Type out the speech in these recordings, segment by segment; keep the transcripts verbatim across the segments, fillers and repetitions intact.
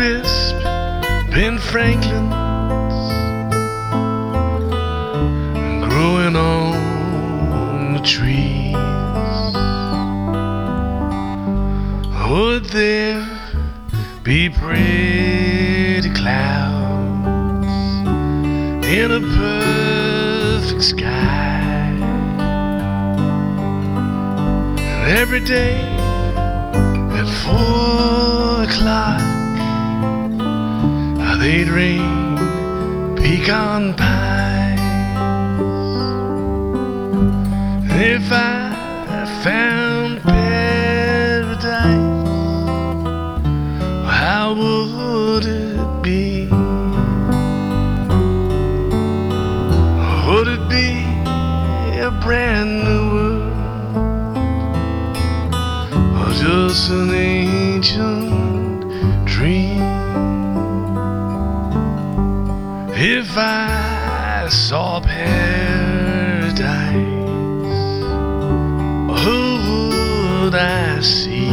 wisp, Ben Franklin's growing on the trees. Would there be pretty clouds in a perfect sky? And every day at four o'clock they'd rain pecan pies. And if I found paradise, how would it be? Would it be a brand new world, or just an ancient dream? If I saw paradise, who would I see?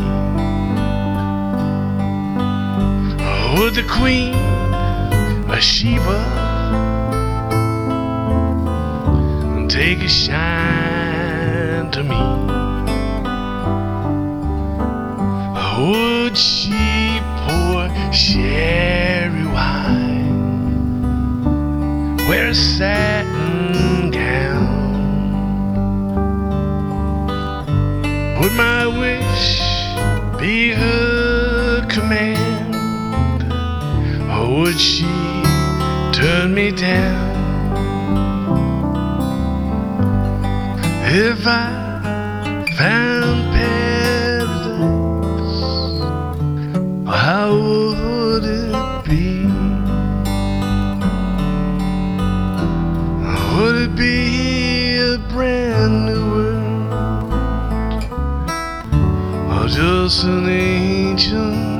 Would the Queen of Sheba take a shine to me? Would she pour sherry wine, wear a satin gown? Would my wish be her command, or would she turn me down? If I found paradise, how would it be? Would it be a brand new world, or just an ancient